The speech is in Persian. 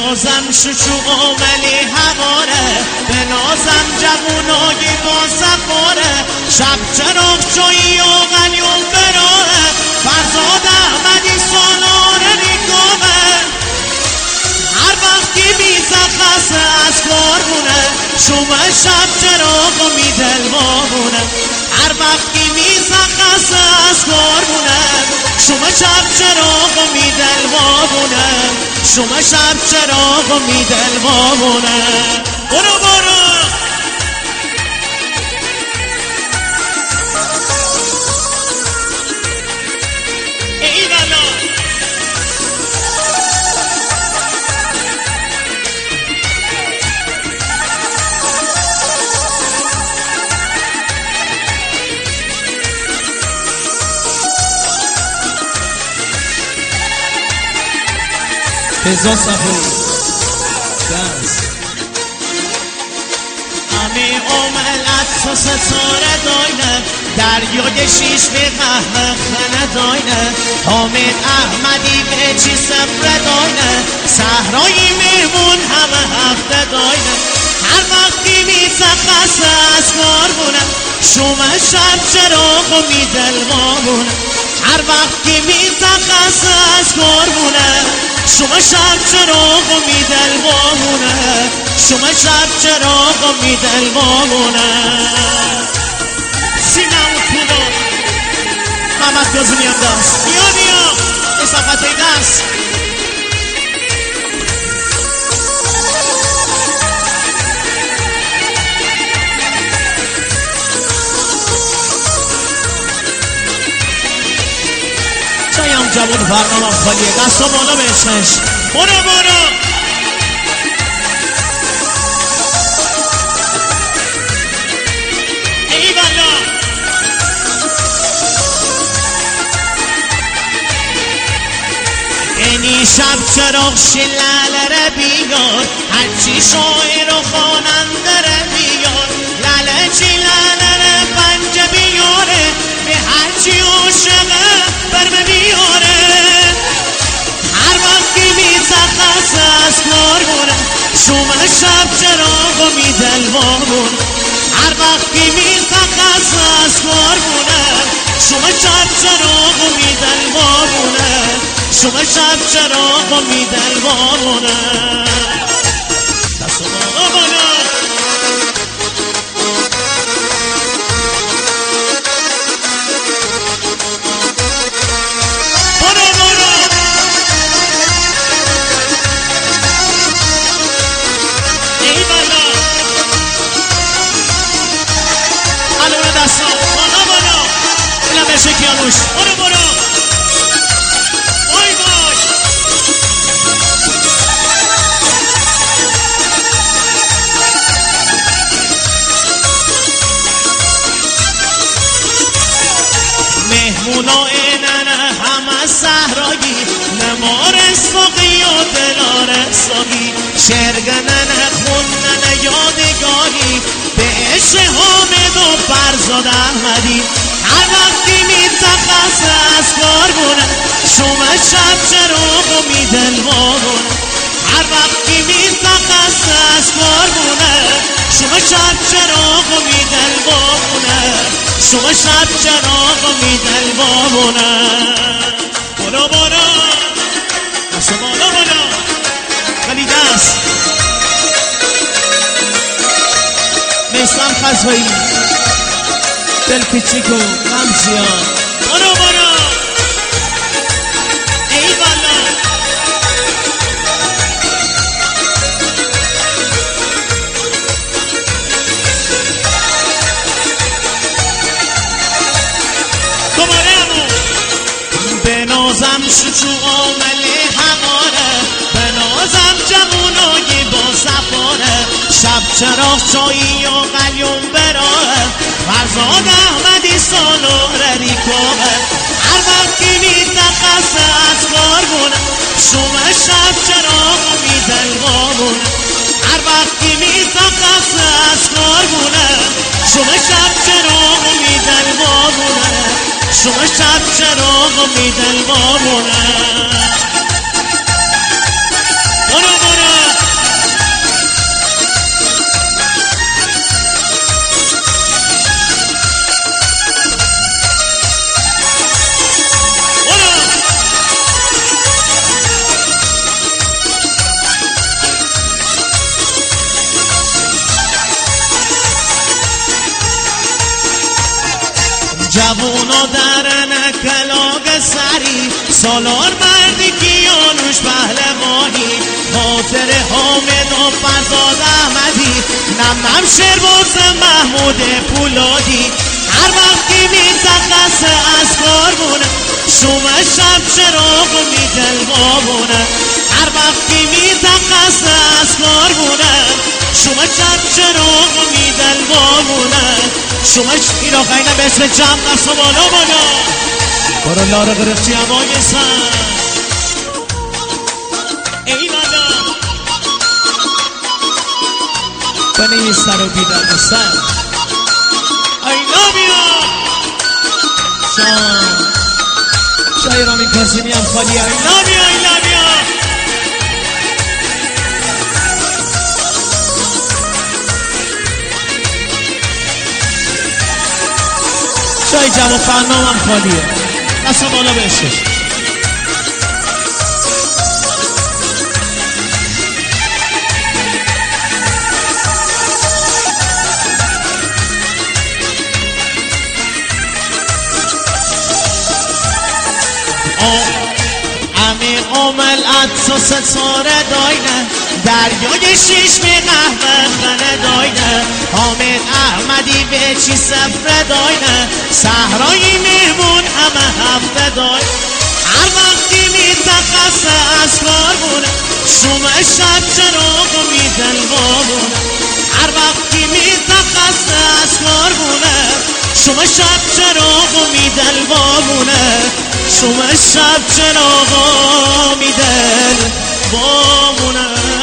نازم شچوق ولی هواره، به نازم جوونایی با سفاره، شب چراغ جایی و غلیون براه، فرزاد احمدی سالار ریکامه. هر وقتی میزخصه از کارمونه، شما شب چراغ میدل بابونه. هر وقتی میزخصه از کارمونه، شما شب چراغ میدل بابونه. شما شب چراغ میدل بابونه. برو برو ای بلا فضا صفور دست امی اوملت تو ستاره داینه، دریای شیش به قهوه خنه داینه، حامد احمدی به چی سفره داینه، صحرایی مهمون همه هفته داینه. هر وقتی میزخصه از کارمونه، شما شب چراغ میدل بابونه. هر وقتی میزخصه از کارمونه، شما شب چراغ میدل بابونه. شما شب چراغ میدل بابونه. سینه و پولو محمد گازمی هم دست بیا بیا اصافت های دست جایم جوان برنامه خالیه، دست و بالا به عشقش. برو برو ای بلا اینی شب چراغ شلالره بیار، هرچی شاعر و خواننده بیار، لاله چی لالره پنجه بیاره، به هرچی عاشقه برمه بیاره. هر وقتی میزخصه از کارمونه، شما شب چراغ میدل بابونه. هر وقتی میزخصه از کارمونه، شما شب چراغ میدل بابونه. شما شب چراغ میدل بابونه. دست و بالا بالا شکیانوش برو برو وای وای مهمونا اینن همه صحرایی، نمار ساقی و دلار ساقی، شرگنن خوندن یادگاری، به عشق حامد و فرزاد احمدی. هر وقتی میزخصه از کارمونه، شما شب چراغ میدل بابونه. هر وقتی میزخصه از کارمونه، شما شب چراغ میدل بابونه. شما شب چراغ میدل بابونه. برو برو دست بالا بالا خلی دست میسم خزوایی دل پیچیک و غم زیاد. برو برو ای والا دوباره همون به نازم شچوق آملی هماره، به نازم جوونایی با سفاره، شب چراغ چایی و قلیون براه، فرزاد احمدی سالار ریکامه. هر وقتی میزخصه از کارمونه، شما شب چراغ میدل بابونه. هر وقتی میزخصه از کارمونه، شما شب چراغ میدل بابونه. شما شب چراغ میدل بابونه. برو برو جوونا درن کلاگ سری سالار مردی کیانوش پهلوانی خاطر حامد و فرزاد احمدی نم شیرباز محمود پولادی هر وقتی میتقص از کارمونه شما شب چراغ میدل بابونه هر وقتی میتقص از کارمونه شما شب چراغ میدل بابونه شما ایرا خیلی به اسم جمع دست و بالا بالا برو لاره گرفتی همای سن ای لالا بنی سر و بیدر بستن ای لابیا شای رامین کازیمی هم خالی ای لابیا ای لابیا شای جمع فرنام هم خالیه دست بالا بهشش امیر عامل عطا ستاره داینه دریای شیش می قهوه خنه داینه حامد احمدی به چی سفره داینه صحرای مهمون همه هفته داینه هر وقتی می تخصه از کار بونه شما شب چراغ می دل بابونه هر وقتی می تخصه از کار بونه شما شب چراغ می دل بابونه شما شب چراغ می دل بابونه